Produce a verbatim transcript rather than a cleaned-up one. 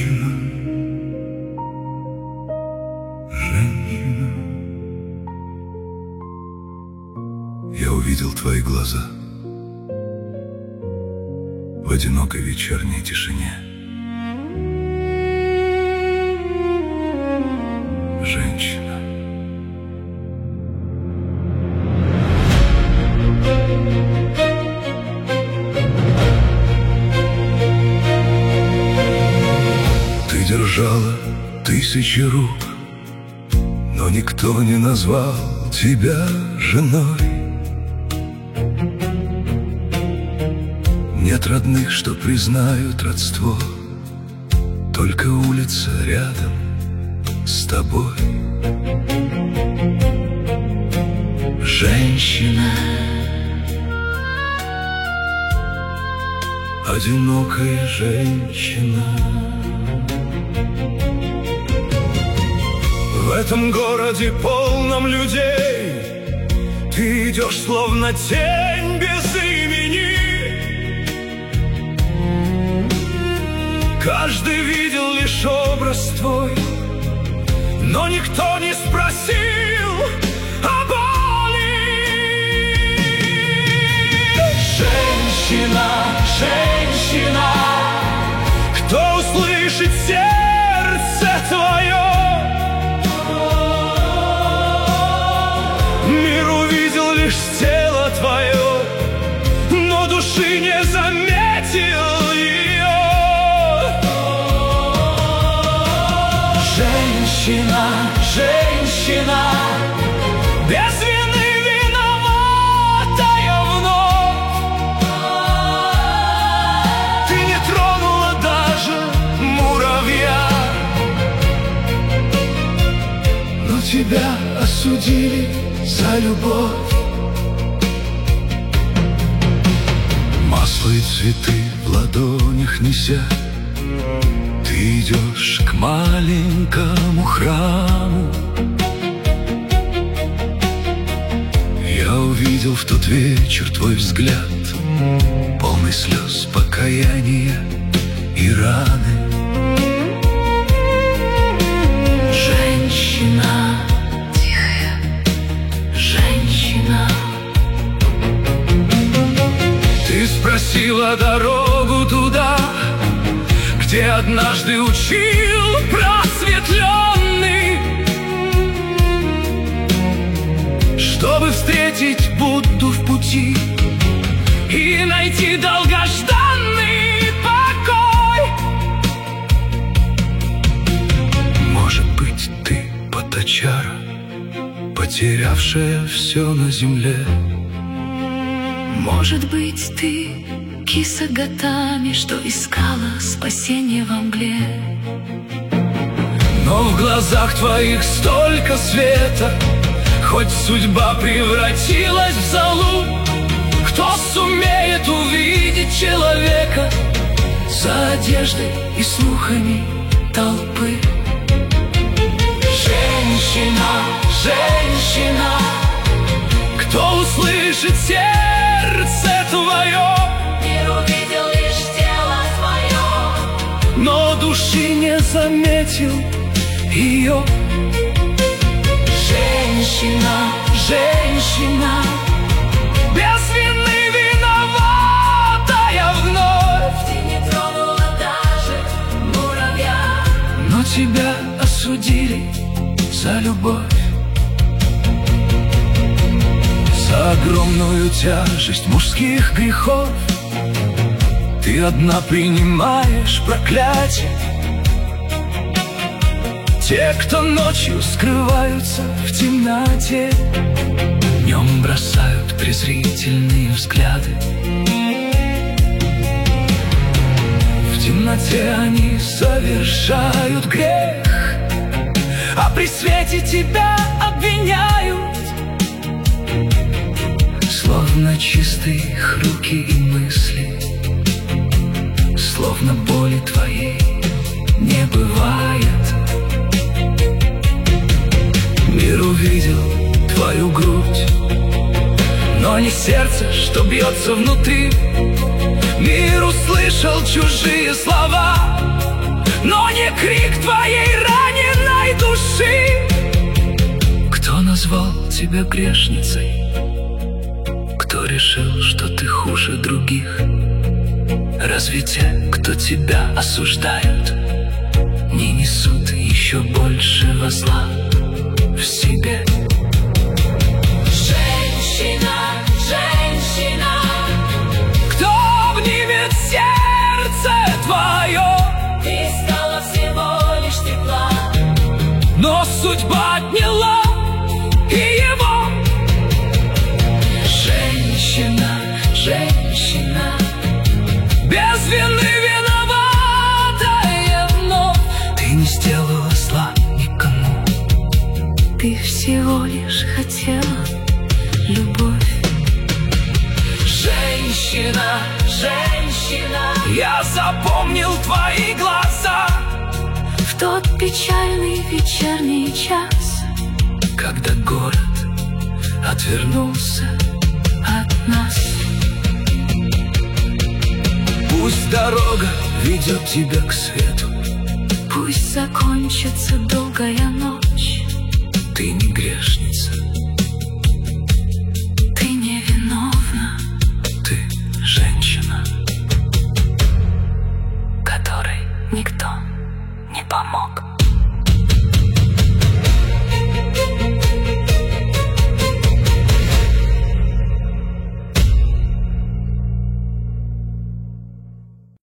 Женщина, женщина, я увидел твои глаза в одинокой вечерней тишине. Женщина, ты держала тысячи рук, но никто не назвал тебя женой. Нет родных, что признают родство, только улица рядом с тобой. Женщина, одинокая женщина, в этом городе полном людей ты идешь словно тень без имени. Каждый видел лишь образ твой, но никто не спросил о боли. Женщина, женщина, кто услышит сердце твое? Мир увидел лишь тело твое, но души не заметил ее. Женщина, женщина, без вины виноватая вновь. Ты не тронула даже муравья, но тебя осудили за любовь. Масло и цветы в ладонях неся, ты идешь к маленькому храму. Я увидел в тот вечер твой взгляд, полный слез, покаяния и раны. Женщина, тихая женщина, ты спросила дорогу туда, где однажды учил просветленный, чтобы встретить Будду в пути и найти долгожданный покой. Может быть, ты Патачара, потерявшая все на земле. Может быть, ты киса Гатами, что искала спасение во мгле. Но в глазах твоих столько света, хоть судьба превратилась в золу. Кто сумеет увидеть человека за одеждой и слухами толпы? Женщина, женщина, кто услышит сердце твое? Мир увидел лишь тело твое, но души не заметил ее. женщина, Женщина, без вины виноватая вновь. ты не тронула даже муравья, Но тебя осудили за любовь, за огромную тяжесть мужских грехов. Ты одна принимаешь проклятие. Те, кто ночью скрываются в темноте, днем бросают презрительные взгляды. В темноте они совершают грех, а при свете тебя обвиняют. Словно чисты их руки и мысли, словно боли твоей не бывает. Мир увидел твою грудь, но не сердце, что бьется внутри. Мир услышал чужие слова, но не крик твоей раненой души. Кто назвал тебя грешницей? Кто решил, что ты хуже других? Разве те, кто тебя осуждают, не несут еще большего зла в себе? Женщина, женщина, Кто обнимет сердце твое? ты искала всего лишь тепла, Но судьба отняла и его. женщина, женщина, Без вины виноватая вновь. Ты не сделала зла никому. ты всего лишь хотела любовь. Женщина, женщина, я запомнил твои глаза В тот печальный вечерний час Когда город отвернулся от нас. Пусть дорога ведет тебя к свету. Пусть закончится долгая ночь, ты не грешница.